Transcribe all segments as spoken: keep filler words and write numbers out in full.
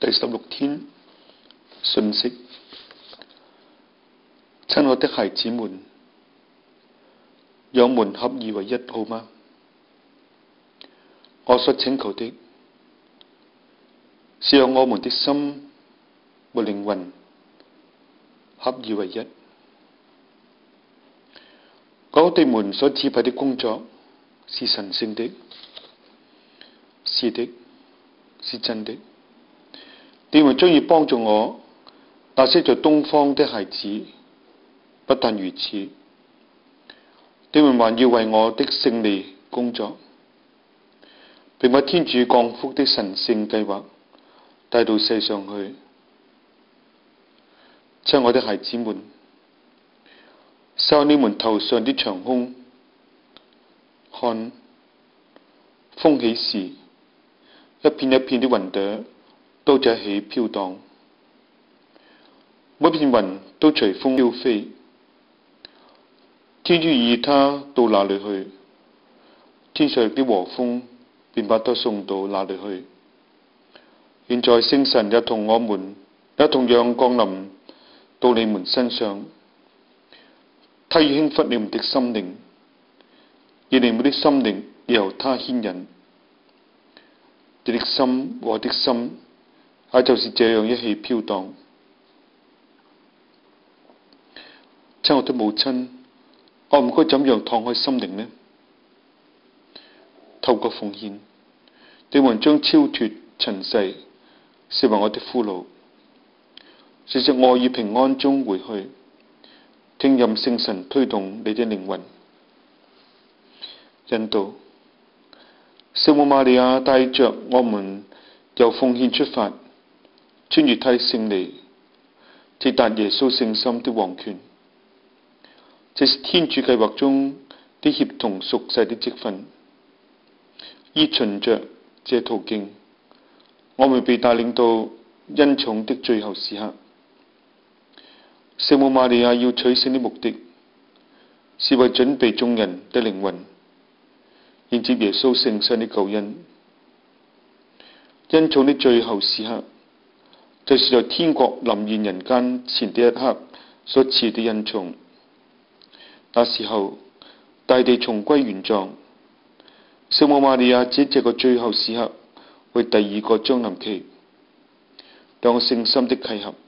第十六天信息。親愛的孩子們，讓我們合二為一好嗎？我所請求的是讓我們的心和靈魂合二為一。我哋們所指派的工作是神聖的，是的，是真的。你們將要幫助我那些在東方的孩子，不但如此，你們還要為我的勝利工作，並把天主降福的神聖計劃帶到世上去。親愛的孩子們，繡你們頭上的長空，看，風起時，一片一片的雲朵都在一起飄蕩，每片雲都隨風飄飛。天主意它到哪裏去，天上的和風便把它送到哪裏去。現在聖神也同我們也同樣降臨到你們身上，他要輕忽你們的心靈，而你們的心靈由他牽引。你的心和我的心也就是這樣一起飄蕩。親愛的母親，我唔該怎樣敞開心靈呢？透過奉獻，你們將超脫塵世，成為我的俘虜，隨着愛與平安中回去，聽任聖神推動你的靈魂。引導，聖母瑪利亞帶着我們由奉獻出發，穿越他的勝利，直達耶穌聖心的王權。這是天主計劃中的協同屬世的職分。依循着這途徑，我們被帶領到恩寵的最後時刻。聖母瑪利亞要取聖的目的，是為準備眾人的靈魂，迎接耶穌聖身的救恩。恩寵的最後時刻，就是在天國臨現人間前的一刻所賜的恩寵。那時候，大地重歸原狀。聖母瑪利亞指這個最後時刻為第二個將臨期，兩個聖心的契合。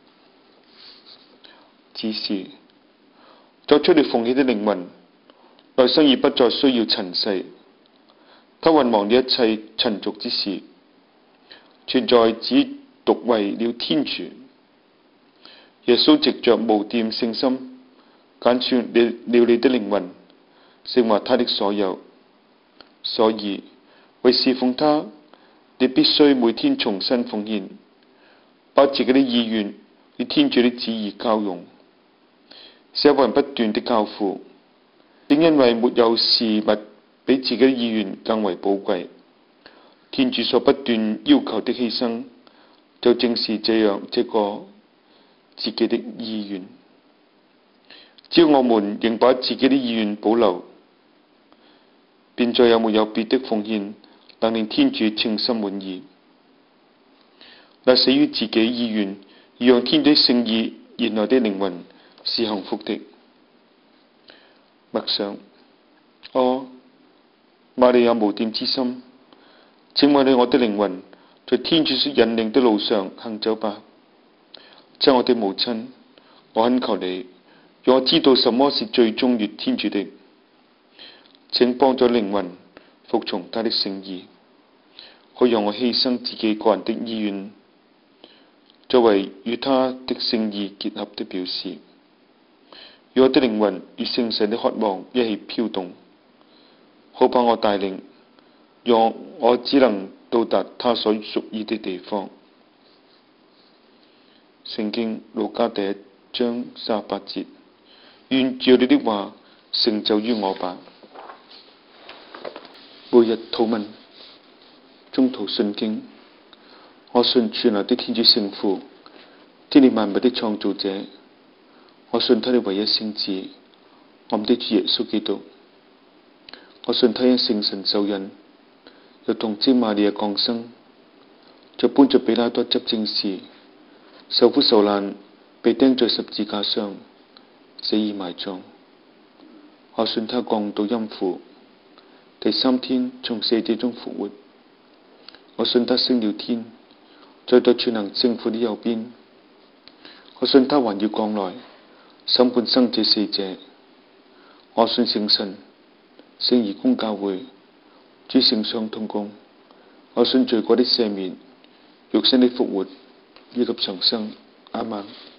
只是作出了奉獻的靈魂，來生已不再需要塵世，他遺忘了一切塵俗之事，存在只獨為了天主。耶穌藉着無玷聖心揀選了你的靈魂，成為他的所有。所以為侍奉他，你必須每天重新奉獻，把自己的意願與天主的旨意交融，是一個人不斷的交付。正因為沒有事物比自己的意願更為寶貴，天主所不斷要求的犧牲，就正是這樣這個自己的意願。只要我們仍把自己的意願保留，便再也沒有別的奉獻能令天主稱心滿意。那死於自己意願而讓天主聖意燃來的靈魂是幸福的。默想，哦，瑪利亞無玷之心，請為你我的靈魂在天主所引領的路上行走吧。親愛的母親，我懇求你，讓我知道什麼是最忠於天主的。請幫助靈魂服從他的聖意，可以讓我犧牲自己個人的意願，作為與他的聖意結合的表示，讓我的靈魂與聖神的渴望一起飄動，好把我帶領，讓我只能到達他所屬意的地方。聖經路加第一章三十八節，願照你的話成就於我吧。每日禱文，中途信經。我信全能的天主聖父，天地萬物的創造者。我信他的唯一聖子，我們的主耶穌基督。我信他因聖神受孕，又童貞瑪利亞降生， 在搬着彼拉多執政時，受苦受難，被釘在十字架上，死而埋葬。我信他降到陰府，第三天從死者中復活。我信他升了天，在對全能聖父的右邊。我信他還要降來，審判生者死者。我信聖神，聖而公教會，諸聖相通功。我信罪過的赦免，肉身的復活，以及重生。阿們。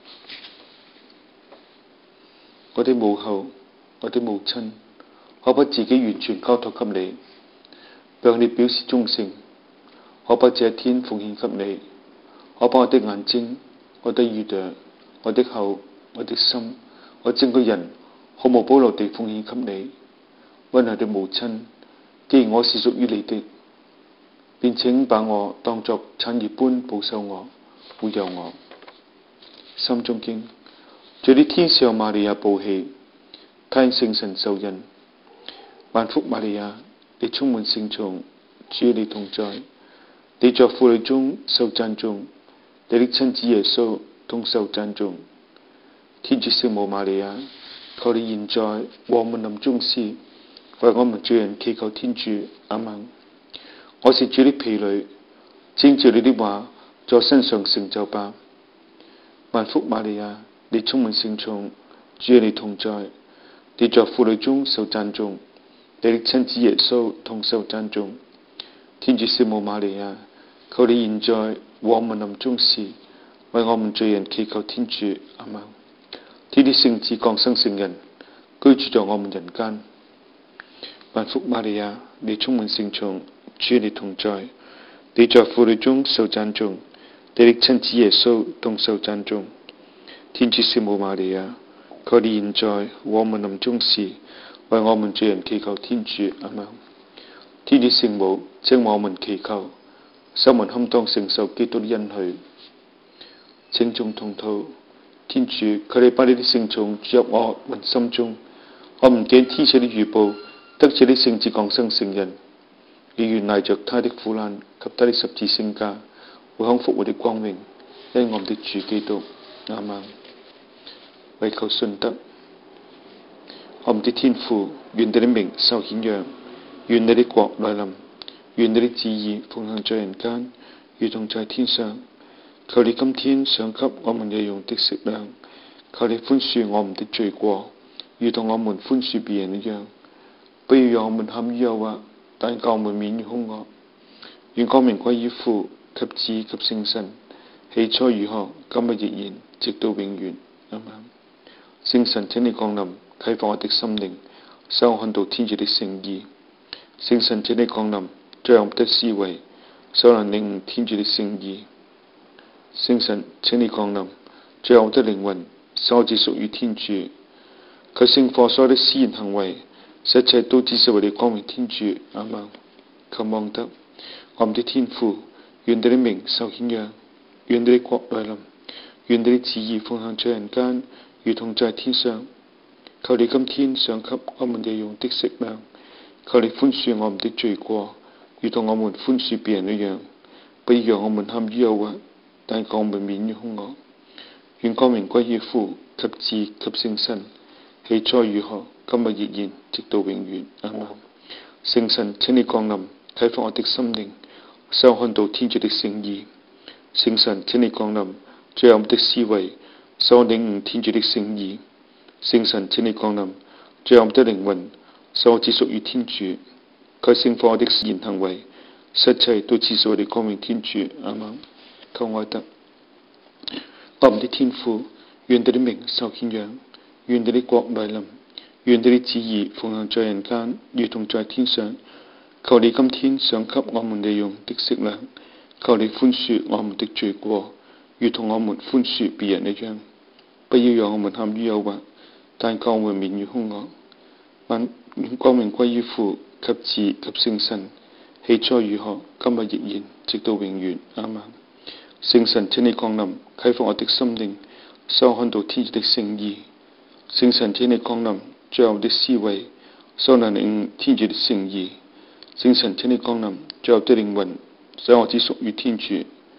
我的母后，我的母親，我把自己完全交託給你，向你表示忠誠。我把這一天奉獻給你，我把我的眼睛、我的耳朵、我的口、我的心、我整個人毫無保留地奉獻給你。溫柔的母親，既然我是屬於你的，便請把我當作產業般保守我、撫養我。心中經，在啲天使向瑪利亞報喜，她因聖神受孕。萬福瑪利亞，你充滿聖寵，主與你同在，你在婦女中受讚頌，你的親子耶穌同受讚頌。天主聖母瑪利亞，求你現在和我們臨終時，為我們罪人祈求天主。阿們。我是主的婢女，請照你的話在我身上成就吧。萬福瑪利亞，你充滿聖寵，主與你同在，你在婦女中受讚頌，你的親子耶穌同受讚頌。天主聖母瑪利亞，求你現在和我們臨終時，為我們罪人祈求天主。阿們。天的聖子降生成人，居住在我們人間。萬福瑪利亞，你充滿聖寵，主與你同在，你在婦女中受讚頌，你的親子耶穌同受讚頌。天主聖母瑪利亞，求你現在和我們臨終時，為我們罪人祈求天主。阿們。天主聖母，請我們祈求，使我們堪當承受基督的恩許。請眾同禱。天主，求你把你的聖寵注入我們心中，我們見天使的預報，得這的聖子降生成人，亦願賴着他的苦難及他的十字聖架，回享復活的光榮，因我們的主基督。阿們。為求信德，我們的天父，願你的名受顯揚，願你的國來臨，願你的旨意奉行在人間，如同在天上。求你今天賞給我們日用的食糧，求你寬恕我們的罪過，如同我們寬恕別人一樣。不要讓我們陷於誘惑，但救我們免於兇惡。願光明歸於父及子及聖神，起初如何，今日亦然，直到永遠。阿們。聖神，請你降臨，啟發我的心靈，使我看到天主的聖意。聖神，請你降臨，將我的思維，使我能領悟天主的聖意。聖神，請你降臨，將我的靈魂，使我只屬於天主。佢聖父所有的思言行為，一切都只是為了光榮天主。阿們。求望德，我們的天父，願你的名受顯揚，願你的國來臨，願你的旨意奉行在人間，如同在天上。求你今天賞給我們日用的食糧，求你寬恕我們的罪過，如同我們寬恕別人一樣。不要讓我們陷於誘惑，但救我們免於兇惡。願光榮歸於父及子及聖神，起初如何，今日亦然，直到永遠。阿們。聖神，請你降臨，啟發我的心靈，使我看到天主的聖意。聖神，請你降臨，進入我的思維，使我領悟天主的聖意。聖神，請你降臨，進入我的靈魂，使我只屬於天主。佢聖父我的思言行為，一切都只是為了光榮天主。阿們。求愛德，我們的天父，願你的名受顯揚，願你的國來臨，願你的旨意奉行在人間，如同在天上。求你今天賞給我們日用的食糧，求你寬恕我們的罪過，如同我們寬恕別人一樣。不要讓我們陷於誘惑，但救我們免於兇惡。願光榮歸於父及子及聖神，起初如何，今日亦然，直到永遠。阿們。聖神，請你降臨，啟發我的心靈，使我看到天主的聖意。聖神，請你降臨，進入我的思維，使我能領悟天主的聖意。聖神，請你降臨，進入我的靈魂，使我只屬於天主。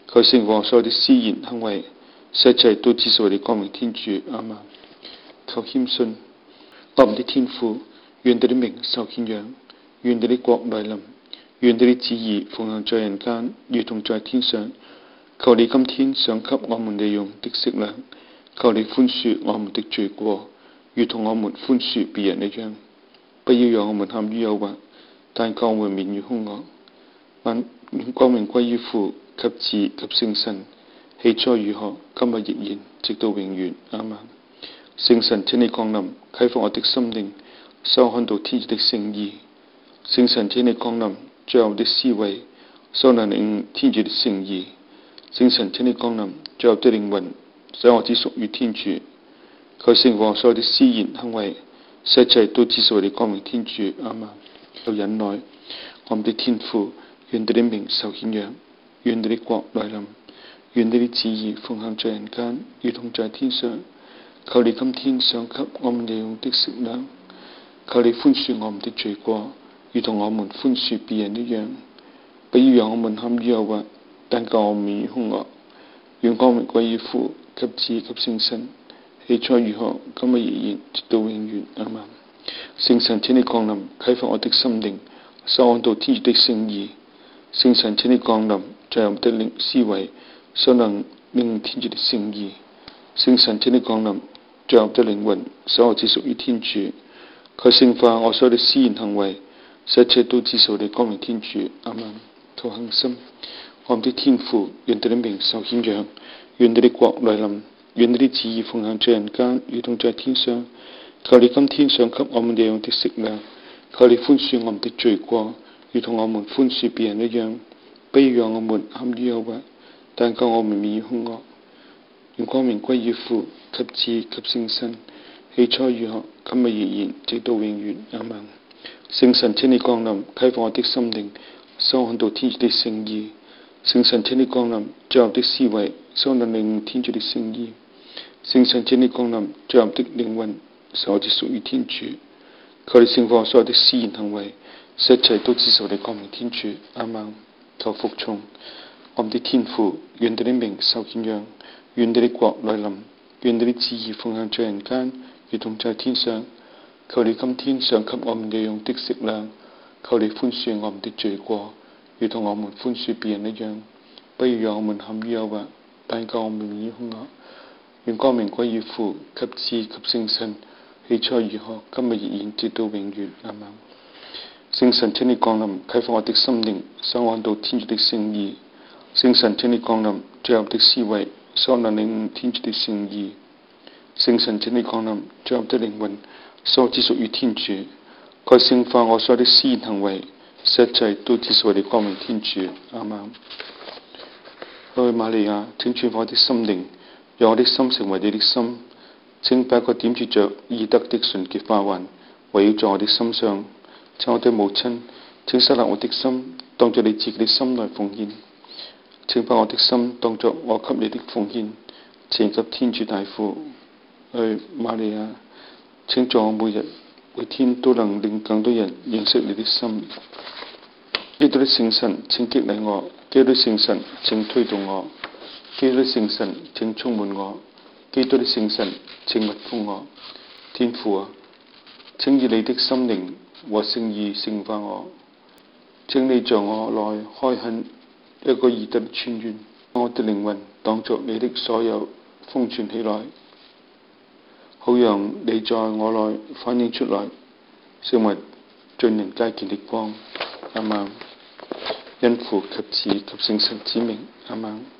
求聖父所有的思言行為，一切都只是為你光明天主。阿們。求謙遜，我們的天父，願你的名受顯揚，願你的國來臨，願你的旨意奉行在人間，如同在天上。求你今天賞給我們利用的食糧，求你寬恕我們的罪過，如同我們寬恕別人一樣。不要讓我們陷於誘惑，但救我們免於兇惡。萬光榮歸於父及子及聖神，起初如何，今日亦然，直到永遠。阿們。聖神，請你降臨，啟發我的心靈，使我看到天主的聖義。聖神，請你降臨，進入我的思維，使我能領悟天主的聖義。聖神，請你降臨，進入我的靈魂，使我只屬於天主。求聖父所有的思言行為，一切都只是為你光明天主。阿們。求忍耐，我們的天父，願你的名受顯揚，願你的國來臨，願你的旨意奉行在人間，如同在天上。求你今天賞給我們利用的食糧，求你寬恕我們的罪過，如同我們寬恕別人一樣。不要讓我們陷於誘惑，但救我們免於兇惡。願光榮歸於父及子及聖神，起初如何，今日亦然，直到永遠。阿們。聖神，請你降臨，啟發我的心靈，使我看到天主的聖義。聖神，請你降臨，進入我的靈思維，使能領悟天主的聖義。聖神，請你降臨，進入我的靈魂，使我只屬於天主。求聖化我所有的思言行為，使一切都只是為你光明天主。阿們。求恒心，我們的天父，願你的名受顯揚，願你的國來臨，願你的旨意奉行在人間，如同在天上。求你今天賞給我們利用的食糧，求你寬恕我們的罪過，如同我們寬恕別人一樣。不要讓我們陷於誘惑，但救我們免於兇惡。願光明歸於父及子及聖神，起初如何，今日亦然，直到永遠。阿們。聖神，請你降臨，啟發我的心靈，使我看到天主的聖義。聖神，請你降臨，進入我的思維，使我能領悟天主的聖義。聖神，請你降臨，進入我的靈魂，使我只屬於天主。求你聖化所有的思言行為，使一切都只是為你光明天主。阿們。求服從，我們的天父，願你的名受顯揚，願你的國來臨，願你的旨意奉行在人間，如同在天上。求你今天賞給我們利用的食糧，求你寬恕我們的罪過，如同我們寬恕別人一樣。不要讓我們陷於誘惑，但救我們免於兇惡。願光明歸於父及子及聖神，起初如何，今日亦然，直到永遠。阿們。聖神，請你降臨，啟發我的心靈，使我看到天主的聖義。聖神，請你降臨，進入我的思維，使我能領悟天主的聖義。聖神，請你降臨，進入我的靈魂，使我只屬於天主。求聖化我所有的思言行為，使一切都只是為你光明天主。阿們。愛瑪利亞，請轉化我的心靈，讓我的心成為你的心。請把一個點綴着義德的純潔花環圍繞在我的心上。請我的母親，請收納我的心，當作你自己的心來奉獻。請把我的心當作我給你的奉獻，獻給天主大父。愛瑪利亞，請助我每日每天都能令更多人認識你的心。基督的聖神，請激勵我；基督的聖神，請推動我；基督的聖神，請充滿我；基督的聖神，請密封我。天父啊，請以你的心靈和聖意聖化我，請你在我內開墾一個義德的泉源，我的靈魂當作你的所有封存起來，好讓你在我內反映出來，成為盡人皆見的光。阿們。因父及子及聖神之名。阿們。